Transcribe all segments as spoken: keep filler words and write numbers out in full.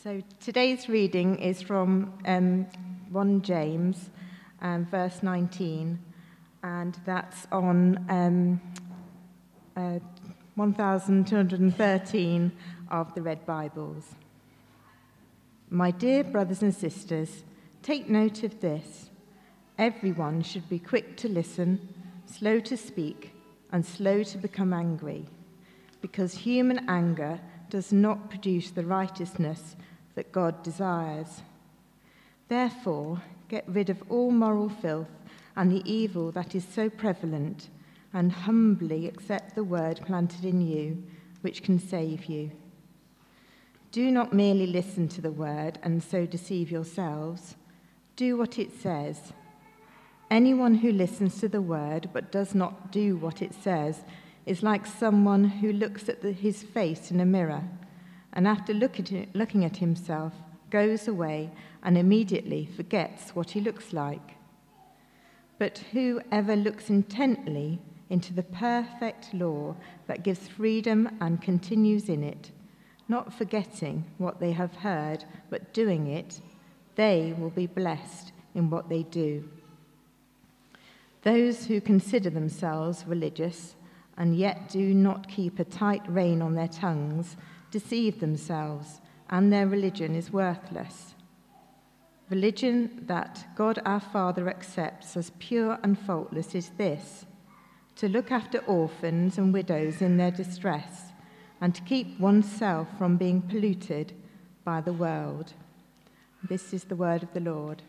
So today's reading is from um, First James, um, verse nineteen, and that's on um, uh, one thousand two hundred thirteen of the Red Bibles. My dear brothers and sisters, take note of this. Everyone should be quick to listen, slow to speak, and slow to become angry, because human anger does not produce the righteousness that God desires. Therefore, get rid of all moral filth and the evil that is so prevalent, and humbly accept the word planted in you, which can save you. Do not merely listen to the word and so deceive yourselves. Do what it says. Anyone who listens to the word but does not do what it says is like someone who looks at the, his face in a mirror, and after look at it, looking at himself, goes away and immediately forgets what he looks like. But whoever looks intently into the perfect law that gives freedom and continues in it, not forgetting what they have heard, but doing it, they will be blessed in what they do. Those who consider themselves religious and yet do not keep a tight rein on their tongues deceive themselves, and their religion is worthless. Religion that God our Father accepts as pure and faultless is this: to look after orphans and widows in their distress, and to keep oneself from being polluted by the world. This is the word of the Lord.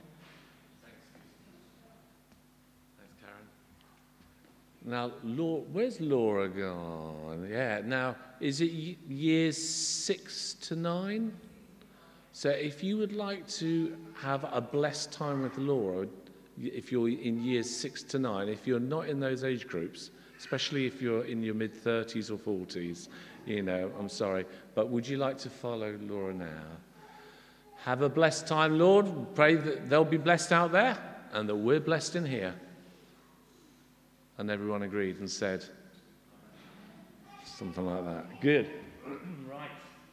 Now, Laura, where's Laura gone? Yeah, now, is it years six to nine? So if you would like to have a blessed time with Laura, if you're in years six to nine, if you're not in those age groups, especially if you're in your mid-thirties or forties, you know, I'm sorry, but would you like to follow Laura now? Have a blessed time, Lord. Pray that they'll be blessed out there and that we're blessed in here. And everyone agreed and said something like that. Good. Right.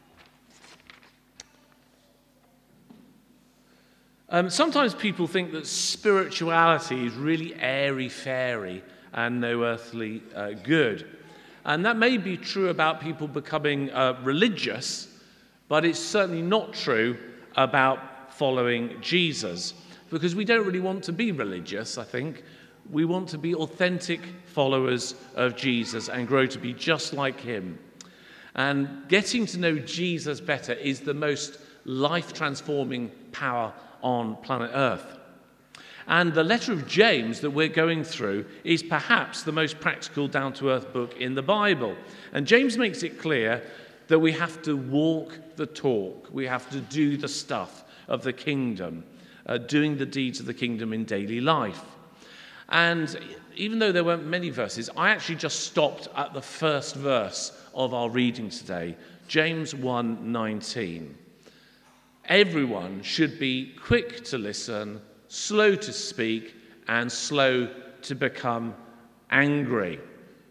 Um, sometimes people think that spirituality is really airy-fairy and no earthly uh, good. And that may be true about people becoming uh, religious, but it's certainly not true about following Jesus, because we don't really want to be religious, I think. We want to be authentic followers of Jesus and grow to be just like him. And getting to know Jesus better is the most life-transforming power on planet Earth. And the letter of James that we're going through is perhaps the most practical, down-to-earth book in the Bible. And James makes it clear that we have to walk the talk. We have to do the stuff of the kingdom, uh, doing the deeds of the kingdom in daily life. And even though there weren't many verses, I actually just stopped at the first verse of our reading today, James one nineteen. Everyone should be quick to listen, slow to speak, and slow to become angry.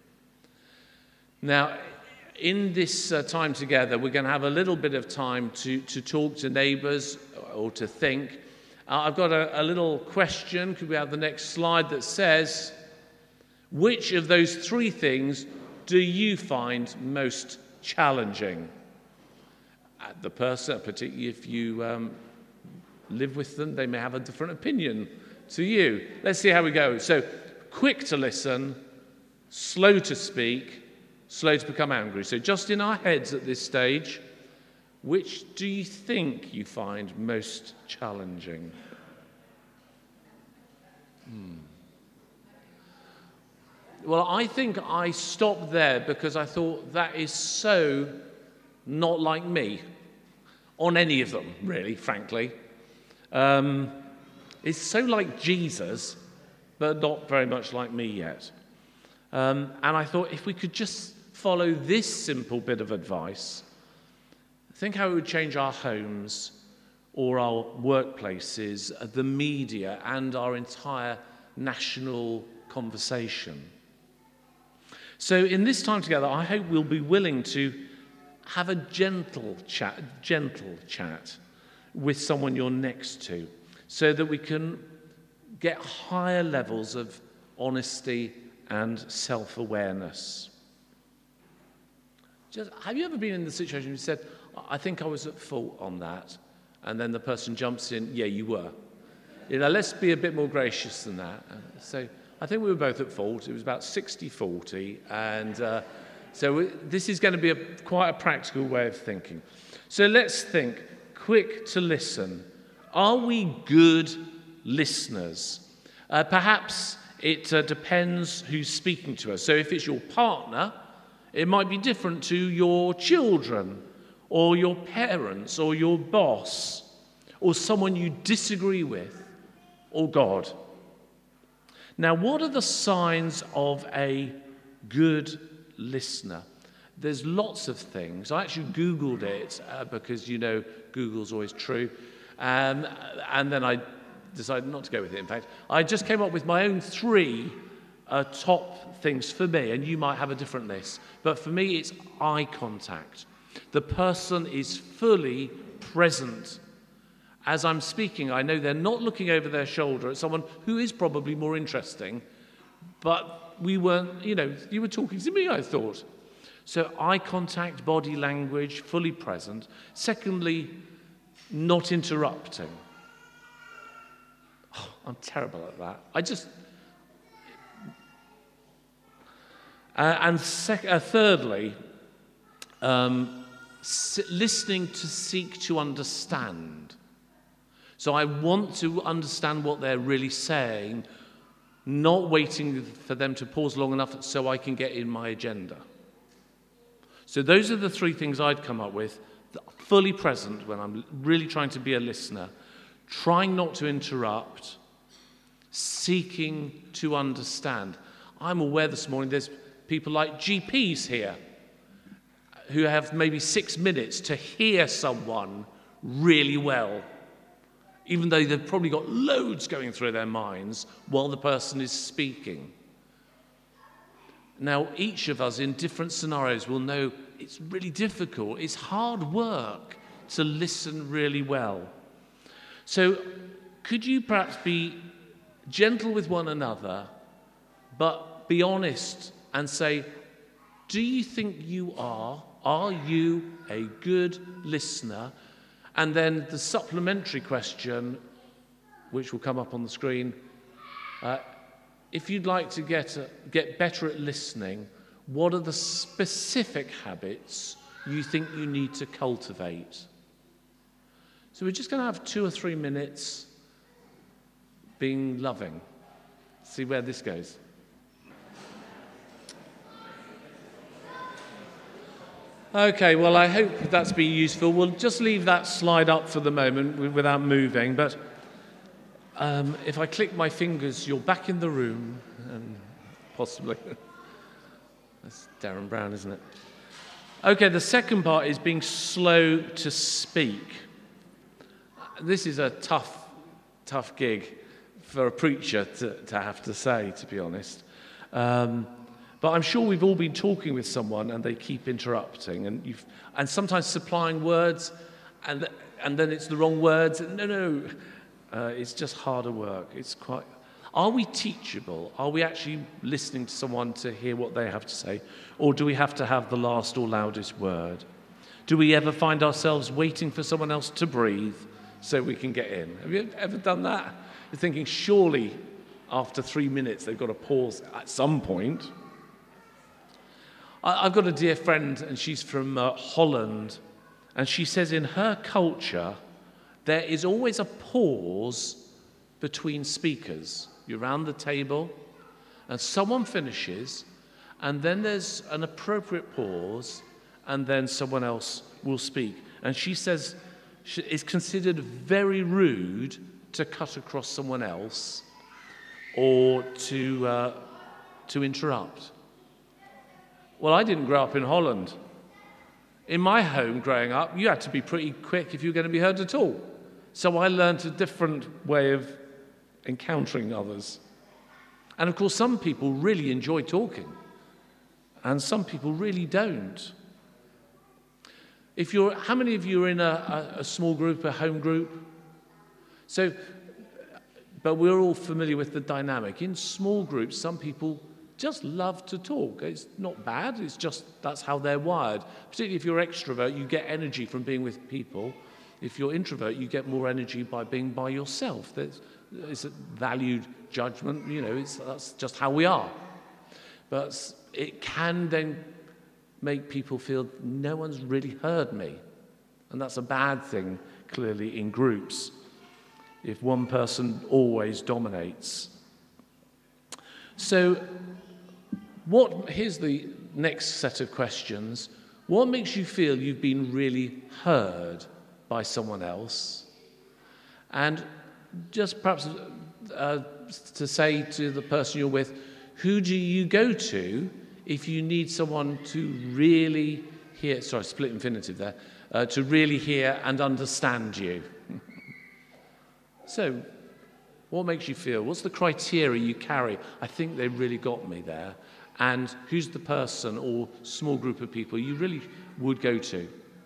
Now, in this uh, time together, we're going to have a little bit of time to, to talk to neighbours or to think. Uh, I've got a, a little question. Could we have the next slide that says, which of those three things do you find most challenging? Uh, the person, particularly if you um, live with them, they may have a different opinion to you. Let's see how we go. So, quick to listen, slow to speak, slow to become angry. So just in our heads at this stage, which do you think you find most challenging? Hmm. Well, I think I stopped there because I thought that is so not like me, on any of them, really, frankly. Um, it's so like Jesus, but not very much like me yet. Um, and I thought if we could just follow this simple bit of advice, think how it would change our homes or our workplaces, the media, and our entire national conversation. So in this time together, I hope we'll be willing to have a gentle chat, gentle chat with someone you're next to, so that we can get higher levels of honesty and self-awareness. Just, have you ever been in the situation where you said, I think I was at fault on that, and then the person jumps in, yeah, you were. You know, let's be a bit more gracious than that. So I think we were both at fault. It was about sixty forty, and uh, so we, this is going to be a, quite a practical way of thinking. So let's think, quick to listen. Are we good listeners? Uh, perhaps it uh, depends who's speaking to us. So if it's your partner, it might be different to your children, or your parents, or your boss, or someone you disagree with, or God. Now, what are the signs of a good listener? There's lots of things. I actually Googled it uh, because, you know, Google's always true. Um, and then I decided not to go with it, in fact. I just came up with my own three uh, top things for me, and you might have a different list. But for me, it's eye contact. The person is fully present. As I'm speaking, I know they're not looking over their shoulder at someone who is probably more interesting, but we weren't, you know, you were talking to me, I thought. So eye contact, body language, fully present. Secondly, not interrupting. Oh, I'm terrible at that. I just... Uh, and sec- uh, thirdly, um, s- listening to seek to understand. So I want to understand what they're really saying, not waiting for them to pause long enough so I can get in my agenda. So those are the three things I'd come up with. Fully present when I'm really trying to be a listener, trying not to interrupt, seeking to understand. I'm aware this morning there's people like G Ps here who have maybe six minutes to hear someone really well, even though they've probably got loads going through their minds while the person is speaking. Now, each of us in different scenarios will know it's really difficult. It's hard work to listen really well. So could you perhaps be gentle with one another, but be honest and say, do you think you are? Are you a good listener? And then the supplementary question, which will come up on the screen, uh, if you'd like to get, a, get better at listening, what are the specific habits you think you need to cultivate? So we're just going to have two or three minutes being loving. See where this goes. Okay, well, I hope that's been useful. We'll just leave that slide up for the moment without moving, but um, if I click my fingers, you're back in the room, and possibly. That's Darren Brown, isn't it? Okay, the second part is being slow to speak. This is a tough, tough gig for a preacher to, to have to say, to be honest. Um, But I'm sure we've all been talking with someone and they keep interrupting, and you've, and sometimes supplying words, and and then it's the wrong words. No, no, uh, it's just harder work. It's quite. Are we teachable? Are we actually listening to someone to hear what they have to say, or do we have to have the last or loudest word? Do we ever find ourselves waiting for someone else to breathe so we can get in? Have you ever done that? You're thinking, surely after three minutes they've got to pause at some point. I've got a dear friend, and she's from uh, Holland, and she says in her culture there is always a pause between speakers. You're around the table, and someone finishes, and then there's an appropriate pause, and then someone else will speak. And she says it's considered very rude to cut across someone else or to uh, to interrupt. Well, I didn't grow up in Holland. In my home growing up, you had to be pretty quick if you were going to be heard at all. So I learned a different way of encountering others. And of course, some people really enjoy talking, and some people really don't. If you're, how many of you are in a, a, a small group, a home group? So, but we're all familiar with the dynamic. In small groups, some people just love to talk. It's not bad, it's just that's how they're wired. Particularly if you're extrovert, you get energy from being with people. If you're introvert, you get more energy by being by yourself. There's, it's a valued judgment, you know, it's, that's just how we are. But it can then make people feel no one's really heard me. And that's a bad thing, clearly, in groups, if one person always dominates. So what? Here's the next set of questions. What makes you feel you've been really heard by someone else? And just perhaps uh, to say to the person you're with, who do you go to if you need someone to really hear, sorry, split infinitive there, uh, to really hear and understand you? So, what makes you feel? What's the criteria you carry? I think they really got me there. And who's the person or small group of people you really would go to?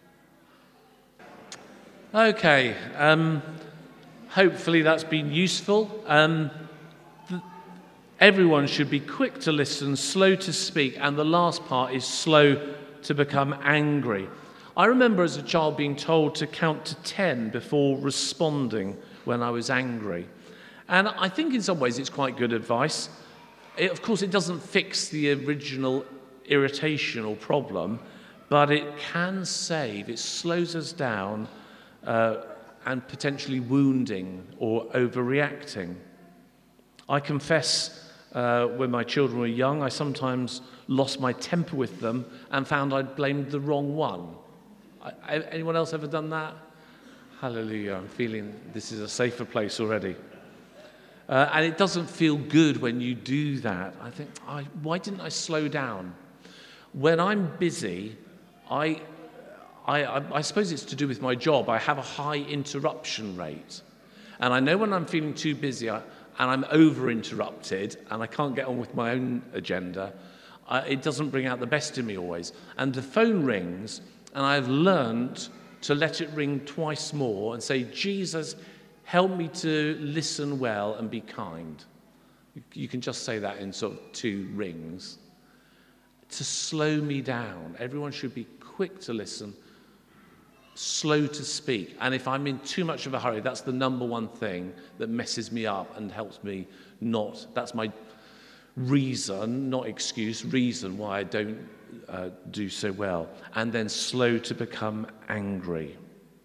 Okay, um, hopefully that's been useful. Um, th- everyone should be quick to listen, slow to speak, and the last part is slow to become angry. I remember as a child being told to count to ten before responding when I was angry. And I think in some ways it's quite good advice. It, of course, it doesn't fix the original irritation or problem, but it can save, it slows us down uh, and potentially wounding or overreacting. I confess, uh, when my children were young, I sometimes lost my temper with them and found I'd blamed the wrong one. I, anyone else ever done that? Hallelujah, I'm feeling this is a safer place already. Uh, and it doesn't feel good when you do that. I think, I, why didn't I slow down? When I'm busy, I, I, I, I suppose it's to do with my job. I have a high interruption rate. And I know when I'm feeling too busy I, and I'm over-interrupted and I can't get on with my own agenda, I, it doesn't bring out the best in me always. And the phone rings, and I've learned to let it ring twice more and say, Jesus, help me to listen well and be kind. You can just say that in sort of two rings. To slow me down. Everyone should be quick to listen, slow to speak. And if I'm in too much of a hurry, that's the number one thing that messes me up and helps me not. That's my reason, not excuse, reason why I don't uh, do so well. And then slow to become angry.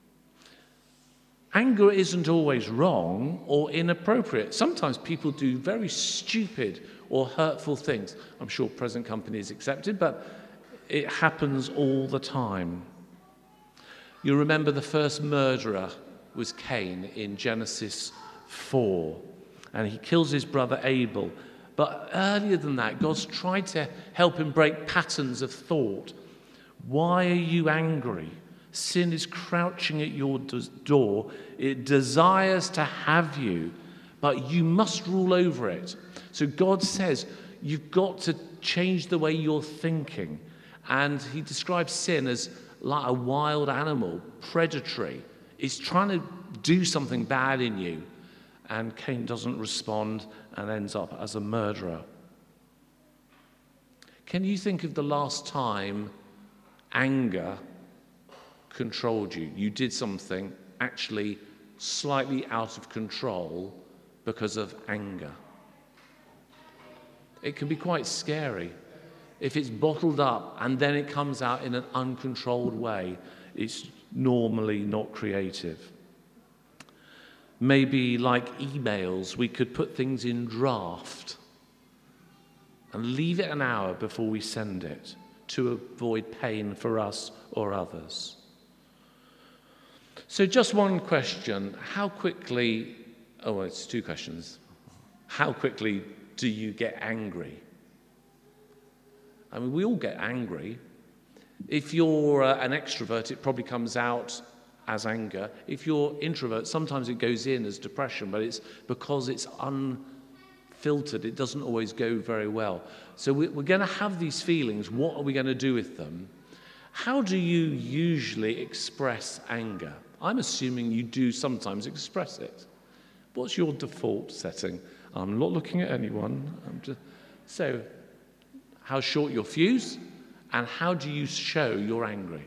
Anger isn't always wrong or inappropriate. Sometimes people do very stupid or hurtful things. I'm sure present company is accepted, but it happens all the time. You remember the first murderer was Cain in Genesis four, and he kills his brother Abel. But earlier than that, God's tried to help him break patterns of thought. Why are you angry? Sin is crouching at your door. It desires to have you, but you must rule over it. So God says you've got to change the way you're thinking. And he describes sin as like a wild animal, predatory. It's trying to do something bad in you. And Cain doesn't respond and ends up as a murderer. Can you think of the last time anger controlled you? You did something actually slightly out of control because of anger. It can be quite scary. If it's bottled up and then it comes out in an uncontrolled way, it's normally not creative. Maybe like emails, we could put things in draft and leave it an hour before we send it to avoid pain for us or others. So just one question. How quickly, oh, it's two questions. How quickly do you get angry? I mean, we all get angry. If you're uh, an extrovert, it probably comes out as anger. If you're introvert, sometimes it goes in as depression, but it's because it's unfiltered. It doesn't always go very well. So we're going to have these feelings. What are we going to do with them? How do you usually express anger? I'm assuming you do sometimes express it. What's your default setting? I'm not looking at anyone. I'm just... So, how short your fuse, and how do you show you're angry?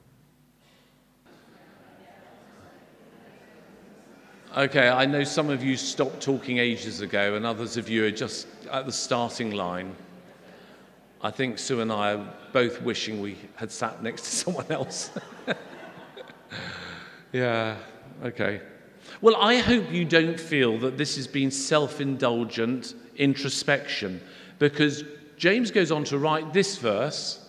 Okay, I know some of you stopped talking ages ago, and others of you are just at the starting line. I think Sue and I are both wishing we had sat next to someone else. Yeah, okay. Well, I hope you don't feel that this has been self-indulgent introspection, because James goes on to write this verse.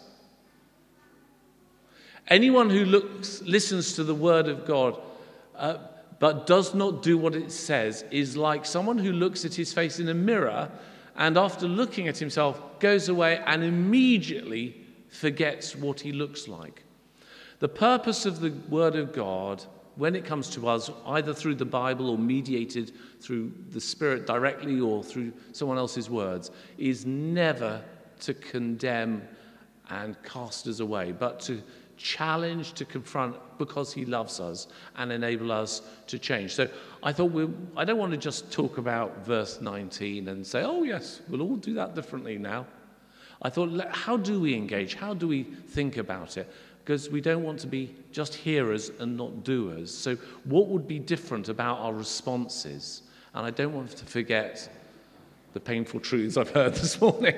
Anyone who looks, listens to the word of God, uh, but does not do what it says, is like someone who looks at his face in a mirror and after looking at himself goes away and immediately forgets what he looks like. The purpose of the Word of God, when it comes to us, either through the Bible or mediated through the Spirit directly or through someone else's words, is never to condemn and cast us away, but to challenge, to confront, because he loves us and enable us to change. So I thought, we I don't want to just talk about verse nineteen and say, oh yes, we'll all do that differently now. I thought, how do we engage? How do we think about it? Because we don't want to be just hearers and not doers. So what would be different about our responses? And I don't want to forget the painful truths I've heard this morning.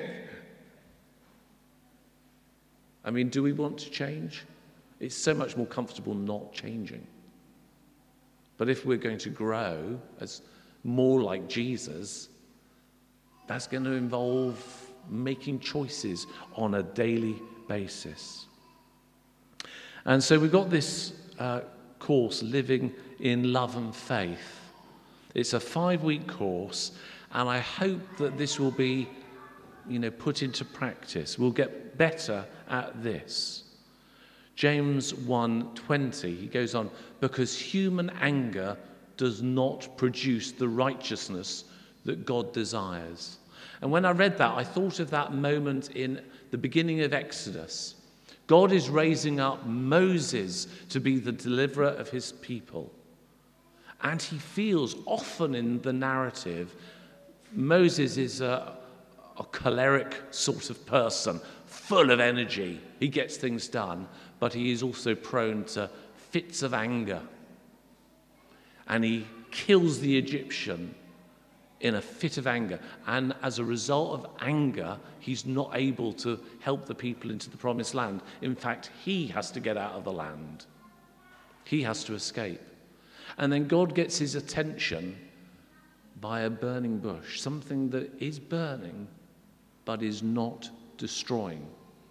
I mean, do we want to change? It's so much more comfortable not changing. But if we're going to grow as more like Jesus, that's going to involve making choices on a daily basis. And so we've got this uh, course, Living in Love and Faith. It's a five-week course, and I hope that this will be, you know, put into practice. We'll get better at this. James one twenty, he goes on, because human anger does not produce the righteousness that God desires. And when I read that, I thought of that moment in the beginning of Exodus. God is raising up Moses to be the deliverer of his people. And he feels often in the narrative, Moses is a, a choleric sort of person, full of energy. He gets things done, but he is also prone to fits of anger. And he kills the Egyptian in a fit of anger. And as a result of anger, he's not able to help the people into the promised land. In fact, he has to get out of the land. He has to escape. And then God gets his attention by a burning bush, something that is burning but is not destroying.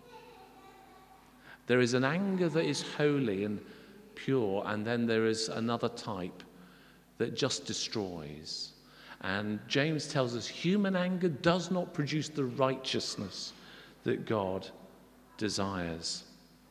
There is an anger that is holy and pure, and then there is another type that just destroys. And James tells us human anger does not produce the righteousness that God desires.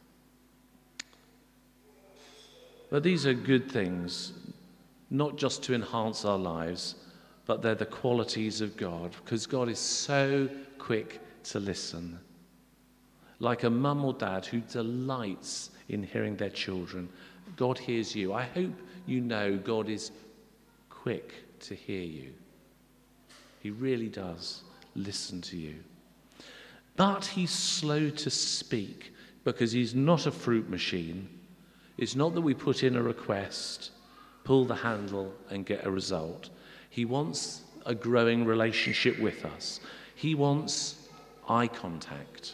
But these are good things, not just to enhance our lives, but they're the qualities of God, because God is so quick to listen. Like a mum or dad who delights in hearing their children, God hears you. I hope you know God is quick to hear you. He really does listen to you. But he's slow to speak, because he's not a fruit machine. It's not that we put in a request, pull the handle and get a result. He wants a growing relationship with us. He wants eye contact.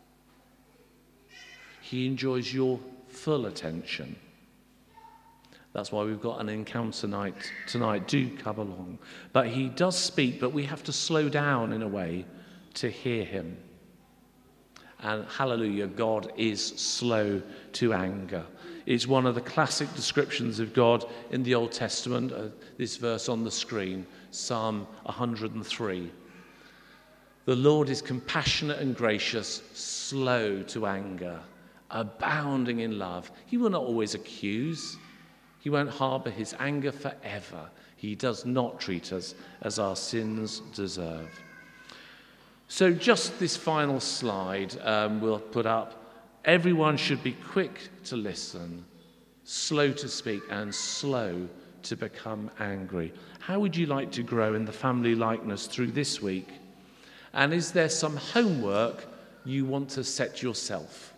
He enjoys your full attention. That's why we've got an encounter night tonight. Do come along. But he does speak, but we have to slow down in a way to hear him. And hallelujah, God is slow to anger. It's one of the classic descriptions of God in the Old Testament, uh, this verse on the screen, Psalm one hundred and three. The Lord is compassionate and gracious, slow to anger, abounding in love. He will not always accuse. He won't harbor his anger forever. He does not treat us as our sins deserve. So just this final slide um, we'll put up. Everyone should be quick to listen, slow to speak, and slow to become angry. How would you like to grow in the family likeness through this week? And is there some homework you want to set yourself?